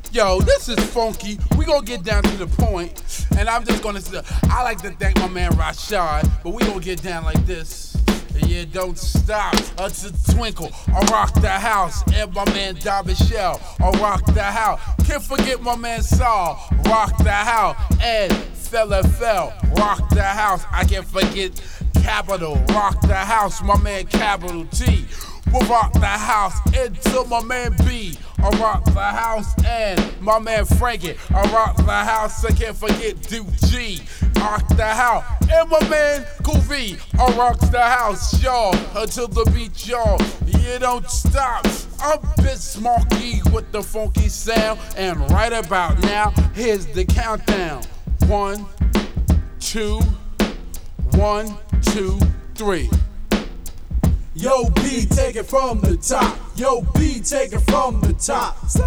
Yo, this is funky. We gonna get down to the point, and I'm just gonna say, I like to thank my man Rashad, but we gonna get down like this. Yeah, don't stop until Twinkle. I rock the house, and my man Dobby Shell. I rock the house. Can't forget my man Saul. Rock the house, and Fella Fell. Rock the house. I can't forget Capital. Rock the house, my man Capital T. We'll rock the house until my man B. I rock the house and my man Frankie. I rock the house, I can't forget Duke G. Rock the house and my man Cool V. I rock the house, y'all, until the beat, y'all. You don't stop. I'm Bismarcky with the funky sound, and right about now, here's the countdown. 1, 2, 1, 2, 3. Yo, B, take it from the top. Yo, B, take it from the top. Say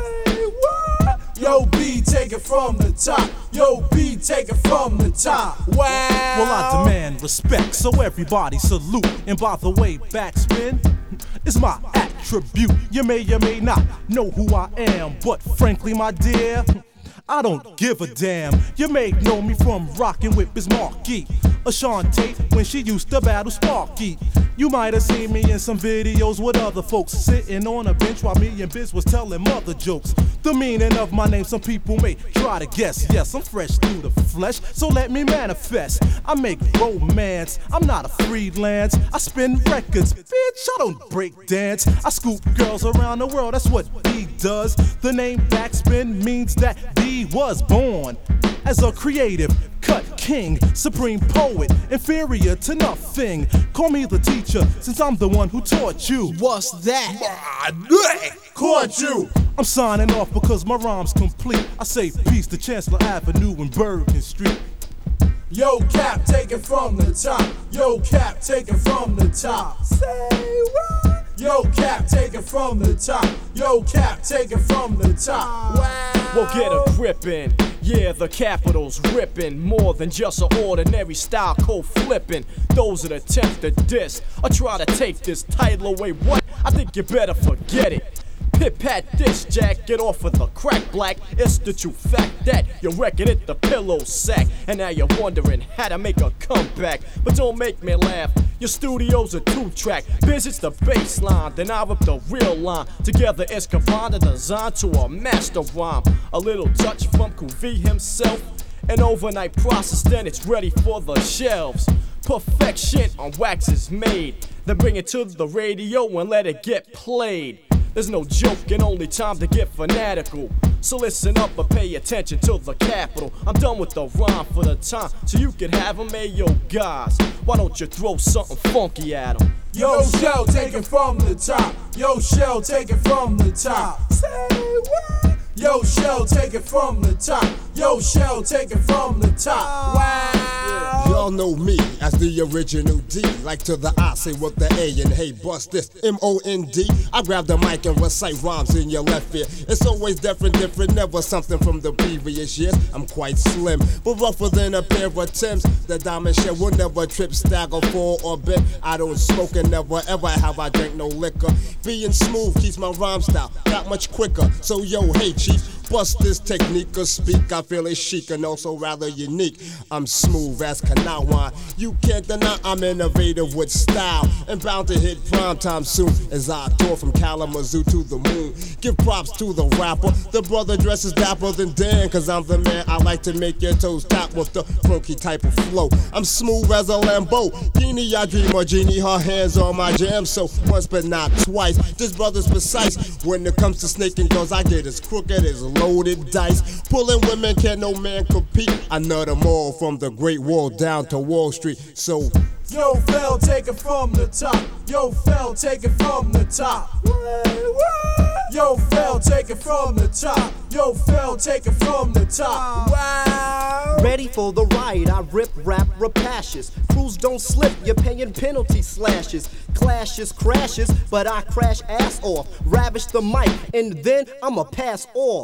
what? Yo, B, take it from the top. Yo, B, take it from the top. Wow. Well, I demand respect, so everybody salute. And by the way, backspin is my attribute. You may or may not know who I am, but frankly, my dear, I don't give a damn. You may know me from rockin' with Bismarcky, Ashante when she used to battle Sparky. You might have seen me in some videos with other folks sitting on a bench while me and Biz was telling mother jokes. The meaning of my name some people may try to guess. Yes, I'm fresh through the flesh, so let me manifest. I make romance, I'm not a freelance. I spin records, bitch, I don't break dance. I scoop girls around the world, that's what D does. The name Backspin means that D was born as a creative cut king, supreme poet, inferior to nothing. Call me the teacher, since I'm the one who taught you. What's that? Caught you. I'm signing off because my rhyme's complete. I say peace to Chancellor Avenue and Bergen Street. Yo, Cap, take it from the top. Yo, Cap, take it from the top. Say what? Yo, Cap, take it from the top. Yo, Cap, take it from the top. Wow. Well, get a grip in. Yeah, the Capital's ripping. More than just an ordinary style code flipping. Those that attempt to diss or try to take this title away, what? I think you better forget it. Pit-pat this, Jack, get off of the crack, black. It's the true fact that your record hit the pillow sack. And now you're wondering how to make a comeback. But don't make me laugh, your studio's a 2-track. Biz, it's the bass line, then I rip the real line. Together it's combined and designed to a master rhyme. A little touch from Kuvi himself. An overnight process, then it's ready for the shelves. Perfection on wax is made. Then bring it to the radio and let it get played. There's no joke and only time to get fanatical. So listen up and pay attention to the Capital. I'm done with the rhyme for the time, so you can have them. Hey, yo, guys, why don't you throw something funky at them? Yo, Shell, take it from the top. Yo, Shell, take it from the top. Say what? Yo, Shell, take it from the top. Yo, Shell, take it from the top. Wow. Y'all know me as the original D. Like to the I, say with the A, and hey, bust this M-O-N-D. I grab the mic and recite rhymes in your left ear. It's always different, never something from the previous years. I'm quite slim, but rougher than a pair of Timbs. The diamond shell will never trip, stagger, fall, or bend. I don't smoke and never ever have I drank no liquor. Being smooth keeps my rhyme style that much quicker. So yo, hey chief, bust this technique or speak. I feel it's chic and also rather unique. I'm smooth as Kanawan. You can't deny I'm innovative with style and bound to hit prime time soon as I tour from Kalamazoo to the moon. Give props to the rapper. The brother dresses dapper than Dan, cause I'm the man. I like to make your toes tap with the funky type of flow. I'm smooth as a Lambo. Beanie, I dream a genie, her hands on my jam. So once but not twice. This brother's precise. When it comes to snaking girls, I get as crooked as loaded dice. Pulling women, can no man compete. I nut them all from the Great Wall down to Wall Street. So yo, Fell, take it from the top. Yo, Fell, take it from the top. Yo, Fell, take it from the top. Yo, Fell, take it from the top. Wow. Ready for the ride, I rip, rap, rapacious. Crews don't slip, you're paying penalty slashes. Clashes, crashes, but I crash ass off. Ravish the mic, and then I'ma pass all.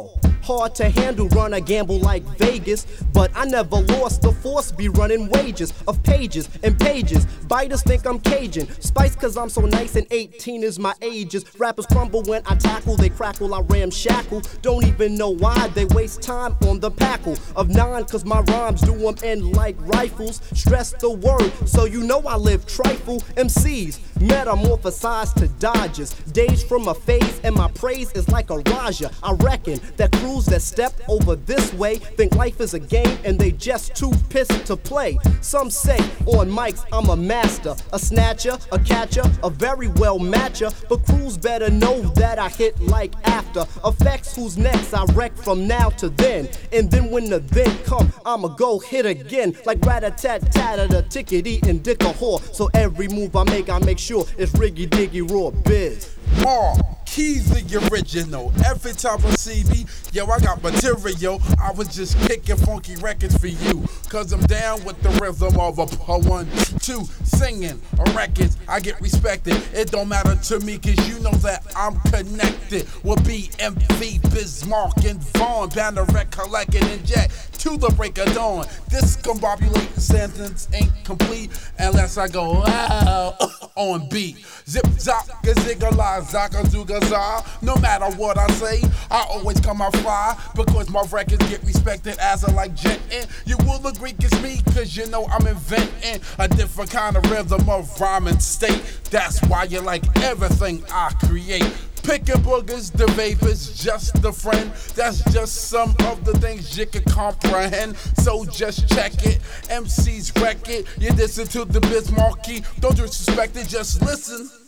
hard to handle, run a gamble like Vegas. But I never lost, the force be running wages of pages and pages. Biters think I'm Cajun, spice cause I'm so nice and 18 is my ages. Rappers crumble when I tackle, they crackle, I ramshackle. Don't even know why they waste time on the packle of 9 cause my rhymes do them end like rifles. Stress the word, so you know I live trifle. MCs metamorphosized to dodgers, days from a phase and my praise is like a Raja. I reckon that crews that step over this way think life is a game and they just too pissed to play. Some say on mics I'm a master, a snatcher, a catcher, a very well matcher, but crews better know that I hit like after effects whose necks I wreck from now to then. And then when the then come, I'ma go hit again like rat-a-tat-tat-a, the ticket-eating dick a whore. So every move I make sure it's riggy-diggy raw biz. Keys the original. Every time I see me, yo, I got material. I was just kicking funky records for you. Cause I'm down with the rhythm of a 1, 2, singing records. I get respected. It don't matter to me cause you know that I'm connected with BMV, Bismarck, and Vaughn. Bound to recollect and inject to the break of dawn. This discombobulating sentence ain't complete unless I go on beat. Zip, zop, gazigga, la, zaka, zooga, za. No matter what I say, I always come out fly because my records get respected as I like gentin'. You will agree it's me cause you know I'm inventing a different kind of rhythm of rhyming state. That's why you like everything I create. Picking boogers, the vapors, just a friend. That's just some of the things you can comprehend. So just check it, MC's wreck it. You listen to the Bismarcky, don't disrespect it, just listen.